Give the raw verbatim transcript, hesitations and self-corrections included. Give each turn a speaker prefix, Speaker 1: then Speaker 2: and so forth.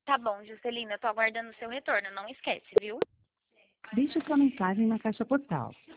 Speaker 1: Tá bom, Juscelina, eu tô aguardando o seu retorno. Não esquece, viu?
Speaker 2: Deixe sua mensagem na caixa postal.